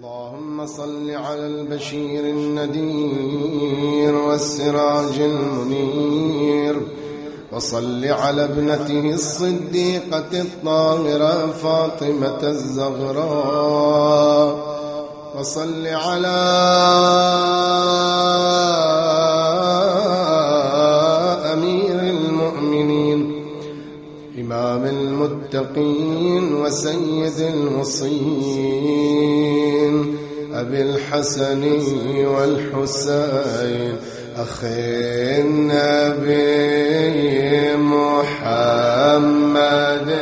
اللهم صل على البشير النذير والسراج المنير، وصل على ابنته الصديقة الطاهرة فاطمة الزهراء، وصل على أمير المؤمنين إمام المتقين وسيد المصين أبي الحسن والحسين أخي النبي محمد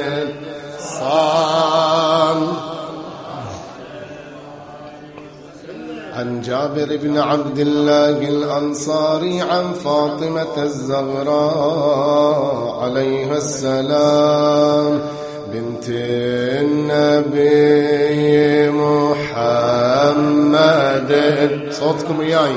عن جابر بن عبد الله الأنصاري عن فاطمة الزهراء عليها السلام بنت النبي محمد. صوتكم وياي.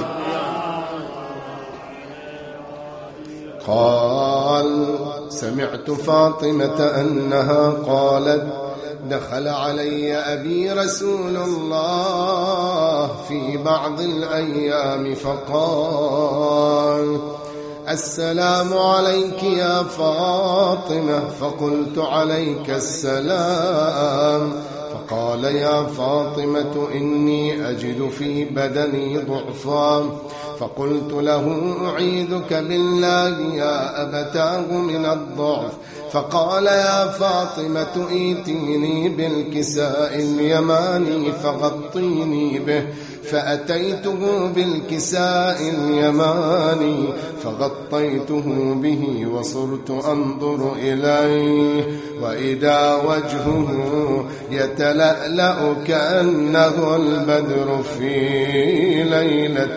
قال: سمعت فاطمة أنها قالت: دخل علي أبي رسول الله في بعض الأيام فقال: السلام عليك يا فاطمة. فقلت: عليك السلام. فقال: يا فاطمة إني أجد في بدني ضعفا. فقلت له: أعيذك بالله يا أبتاه من الضعف. فقال: يا فاطمة ائتيني بالكساء اليماني فغطيني به. فأتيته بالكساء اليماني فغطيته به وصرت أنظر إليه وإذا وجهه يتلألأ كأنه البدر في ليلة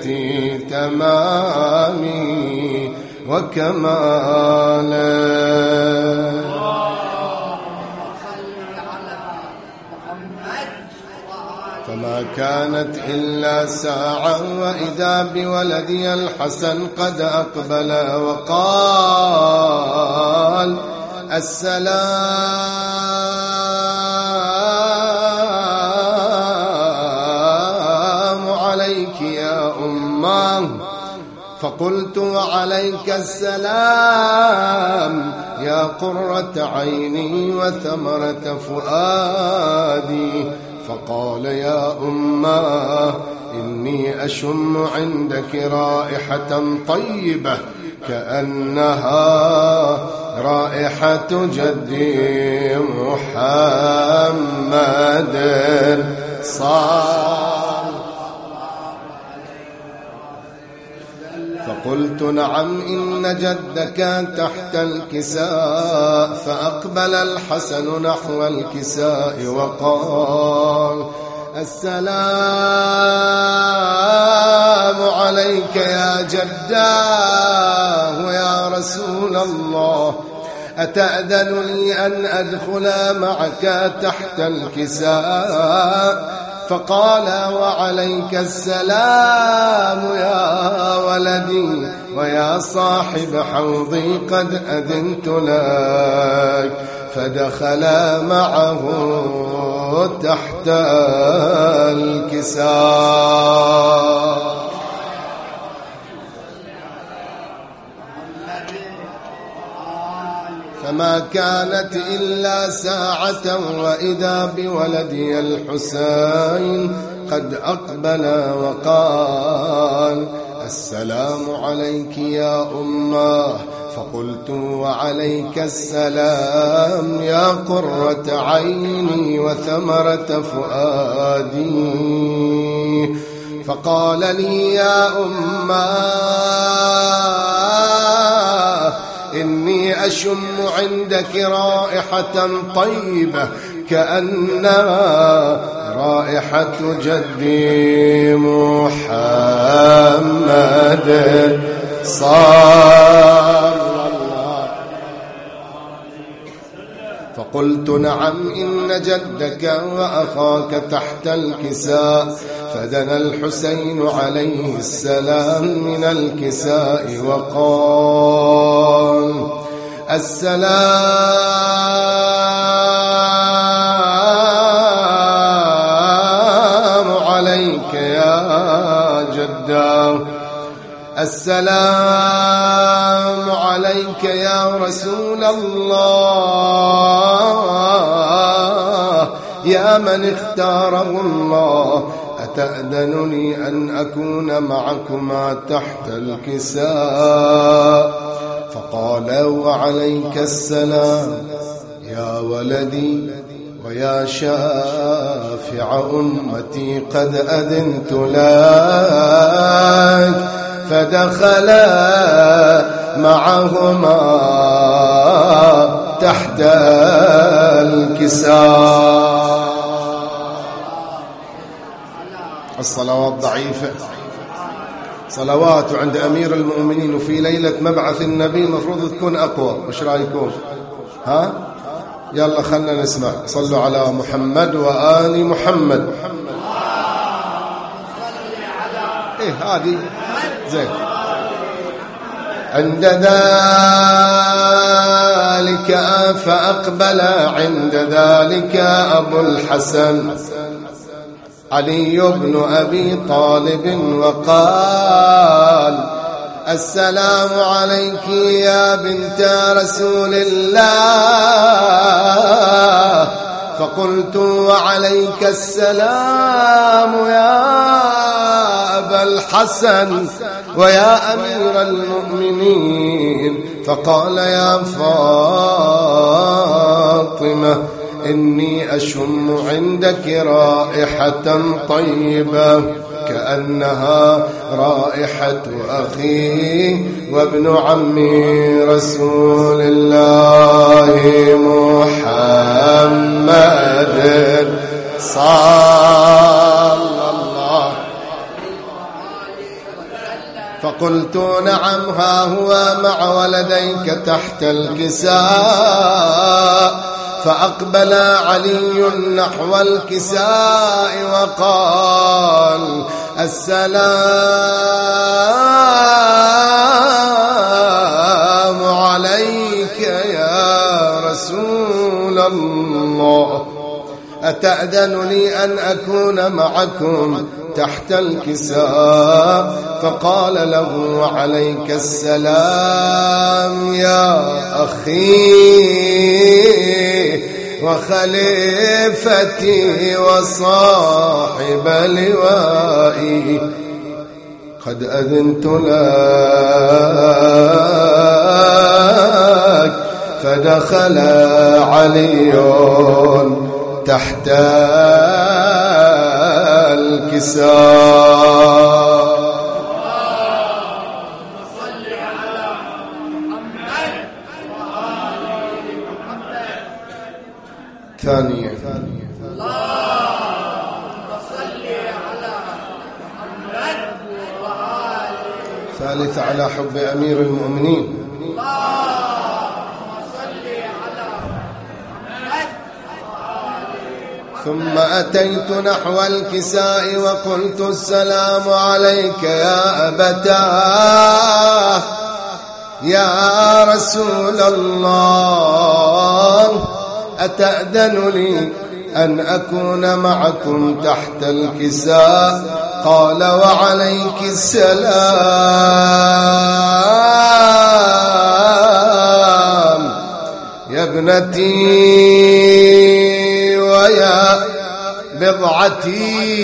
تمامي وكماله. فما كانت إلا ساعة وإذا بولدي الحسن قد أقبل وقال: السلام عليك يا أمه. فقلت: وعليك السلام يا قرة عيني وثمرة فؤادي. فقال: يا أماه إني أشم عندك رائحة طيبة كأنها رائحة جدي محمد فقلت: نعم إن جدك تحت الكساء. فأقبل الحسن نحو الكساء وقال: السلام عليك يا جداه يا رسول الله، أتأذن لي أن أدخل معك تحت الكساء؟ فقال: وعليك السلام يا ولدي ويا صاحب حوضي قد أذنت لك. فدخل معه تحت الكساء. فما كانت إلا ساعة وإذا بولدي الحسين قد أقبل وقال: السلام عليك يا أمه. فقلت: وعليك السلام يا قرة عيني وثمرة فؤادي. فقال لي: يا أمه إني أشم عندك رائحة طيبة كأنها رائحة جدي محمد صلى الله. فقلت: نعم إن جدك وأخاك تحت الكساء. فدنا الحسين عليه السلام من الكساء وقال: السلام السلام عليك يا رسول الله يا من اختاره الله، أتأذن لي أن أكون معكما تحت الكساء؟ فقال وعليك السلام يا ولدي ويا شافع أمتي قد أذنت لك، فدخلا معهما تحت الكساء. الصلوات ضعيفة، صلوات عند أمير المؤمنين وفي ليلة مبعث النبي مفروض تكون أقوى، مش رأيكم؟ ها؟ يلا خلنا نسمع. صلوا على محمد وآل محمد. إيه هذه زين. عند ذلك فأقبل عند ذلك أبو الحسن علي بن أبي طالب وقال السلام عليك يا بنت رسول الله. فقلت وعليك السلام يا أبا الحسن ويا أمير المؤمنين. فقال يا فاطمة إني أشم عندك رائحة طيبة كأنها رائحة أخي وابن عمي رسول الله محمد صلى الله. فقلت نعم ها هو مع ولديك تحت الكساء. فأقبل علي نحو الكساء وقال السلام عليك يا رسول الله، أتأذن لي أن أكون معكم تحت الكساء؟ فقال له وعليك السلام يا أخي وخليفتي وصاحب لوائي، قد أذنت لك. فدخل علي تحت الكساء. ثانية اللهم صل على محمد وآله. ثالثة على حب أمير المؤمنين. اللهم صل على محمد وآله. ثم أتيت نحو الكساء وقلت السلام عليك يا أبتاه يا رسول الله، أتأذن لي أن أكون معكم تحت الكساء؟ قال وعليك السلام يا ابنتي ويا بضعتي،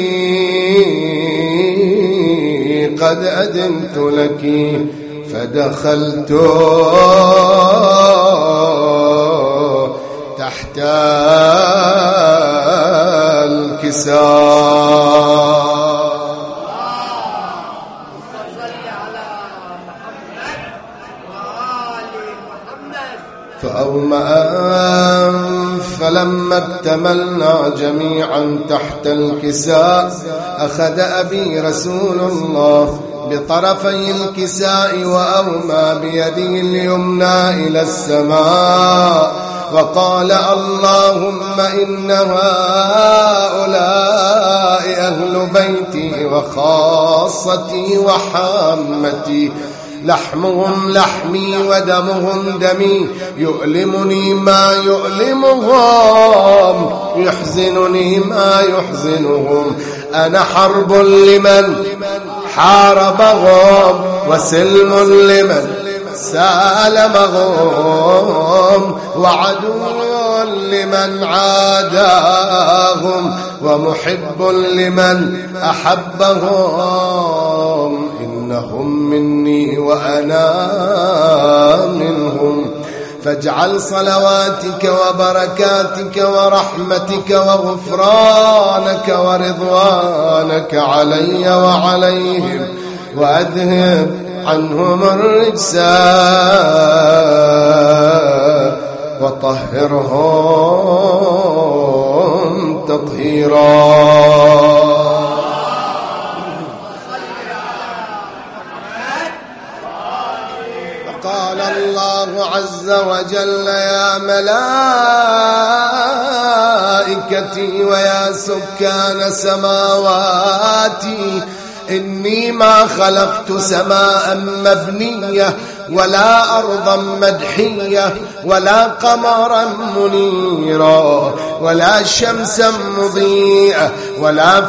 قد أذنت لك. فدخلت تحت الكساء. فأومأ فلما اكتملنا جميعا تحت الكساء أخذ أبي رسول الله بطرفي الكساء وأومى بيده اليمنى إلى السماء وقال اللهم إن هؤلاء أهل بيتي وخاصتي وحامتي، لحمهم لحمي ودمهم دمي، يؤلمني ما يؤلمهم، يحزنني ما يحزنهم، أنا حرب لمن حاربهم وسلم لمن سالمهم وعدو لمن عاداهم ومحب لمن أحبهم إنهم مني وأنا منهم فاجعل صلواتك وبركاتك ورحمتك وغفرانك ورضوانك علي وعليهم وأذهب عنهم الرجس وطهرهم تطهيرا. قال الله عز وجل يا ملائكتي ويا سكان سماواتي إني ما خلقت سماء مبنية ولا أرضا مدحية ولا قمرا منيرا ولا شمسا مضيئة ولا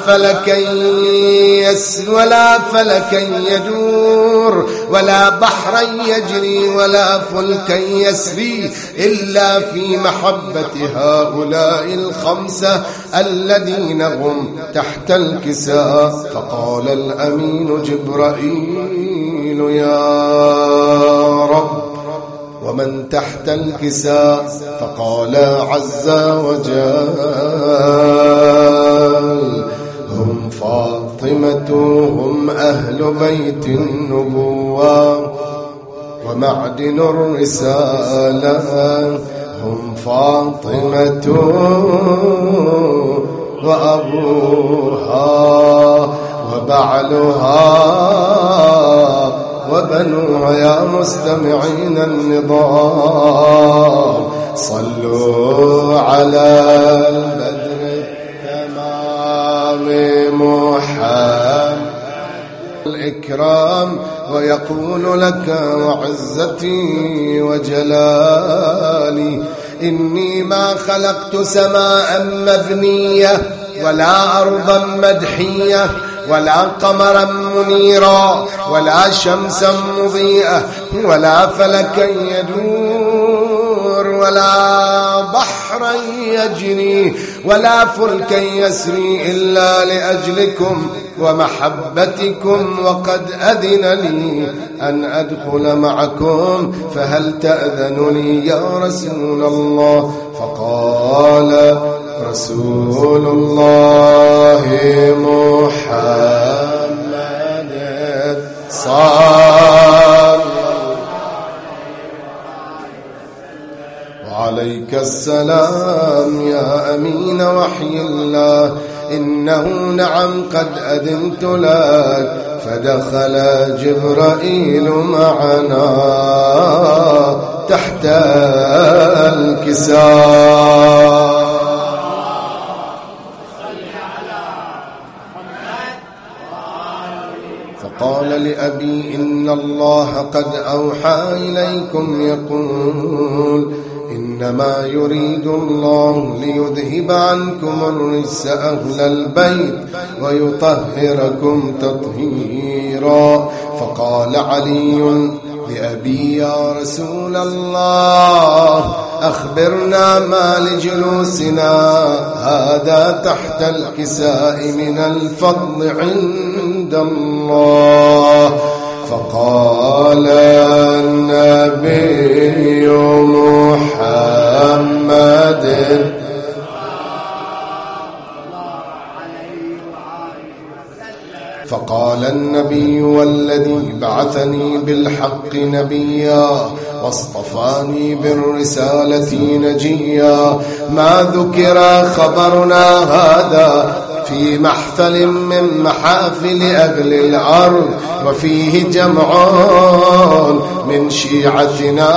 فلكا يدور ولا بحرا يجري ولا فلكا يسري إلا في محبة هؤلاء الخمسة الذين هم تحت الكساء. فقال الأمين جبرائيل يا رب ومن تحت الكساء؟ فقال عز وجل هم فاطمة هم أهل بيت النبوة ومعدن الرسالة هم فاطمة وأبوها وبعلها وبنوها. يا مستمعين النظام صلوا على البدر تمام محمد الإكرام ويقول لك وعزتي وجلالي إني ما خلقت سماء مبنية ولا أرضا مدحية ولا قمرا منيرا ولا شمسا مضيئة ولا فلكا يدور ولا بحرا يجري ولا فلكا يسري إلا لأجلكم ومحبتكم وقد أذن لي أن أدخل معكم فهل تأذن لي يا رسول الله؟ فقال رسول الله محمد صلى وعليك السلام يا أمين وحي الله إنه نعم قد أذنت لك. فدخل جبرائيل معنا تحت الكساء فقال لأبي إن الله قد أوحى إليكم يقول إنما يريد الله ليذهب عنكم الرجس أهل البيت ويطهركم تطهيرا. فقال علي لأبي يا رسول الله أخبرنا ما لجلوسنا هذا تحت الكساء من الفضل عند الله. فقال النبي محمد فقال النبي والذي بعثني بالحق نبيا واصطفاني بالرسالة نجيا ما ذكر خبرنا هذا في محفل من محافل أهل الأرض وفيه جمع من شيعتنا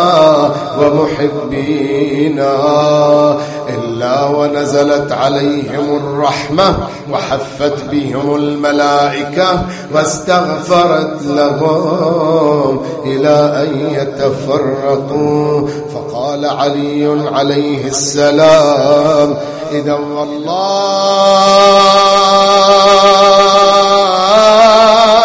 ومحبينا إلا ونزلت عليهم الرحمة وحفت بهم الملائكة واستغفرت لهم إلى أن يتفرقوا. فقال علي عليه السلام إذا والله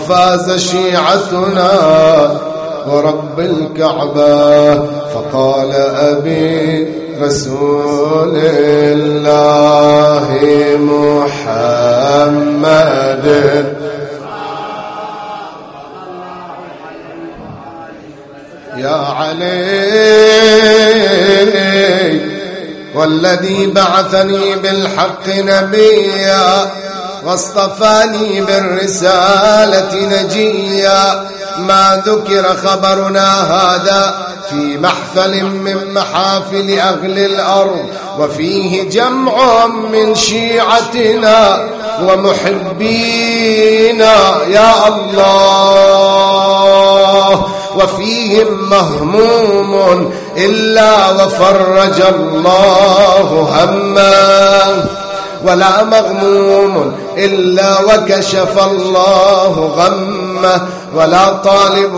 وفاز شيعتنا ورب الكعبة. فقال أبي رسول الله محمد يا علي والذي بعثني بالحق نبيا واصطفاني بالرسالة نجيا، ما ذكر خبرنا هذا في محفل من محافل أهل الأرض، وفيه جمع من شيعتنا ومحبينا يا الله، وفيهم مهموم إلا وفرج الله همه، ولا مغموم إلا وكشف الله غمه، ولا طالب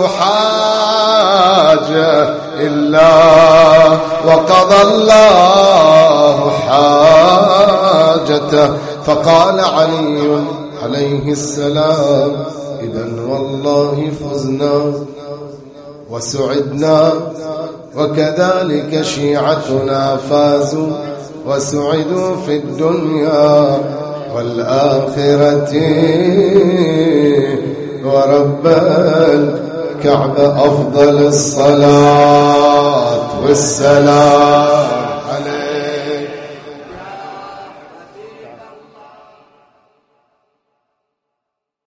حاجة إلا وقضى الله حاجته. فقال علي عليه السلام إذن والله فزنا وسعدنا، وكذلك شيعتنا فازوا وسعدوا في الدنيا والآخرة، ورب الكعبة أفضل الصلاة والسلام.